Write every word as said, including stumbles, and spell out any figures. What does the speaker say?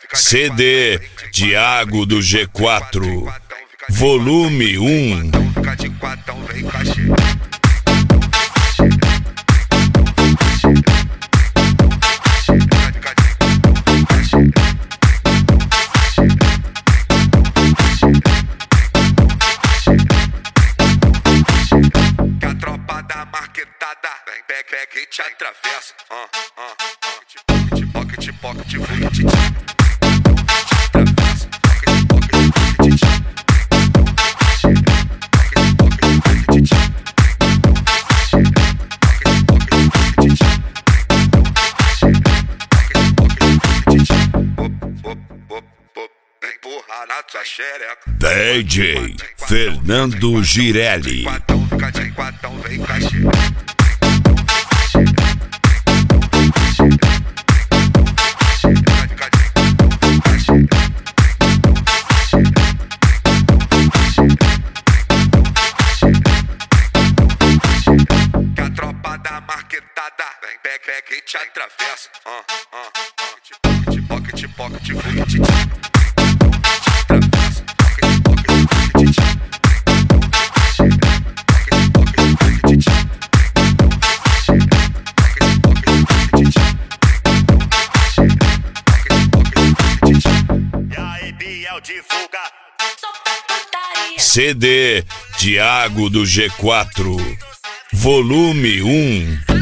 C D Thiago do G quatro, volume um. Que a tropa da marquetada vem, pega, pega e te atravessa. Ah, ah, ah. Pocket, pocket, pocket, pocket, D J Fernando Girelli. Que a tropa da marquetada vem, pega, pega e te atravessa. Ah, ah, ah. Pocket, pocket, pocket, pocket. C D Thiago do G quatro, volume um.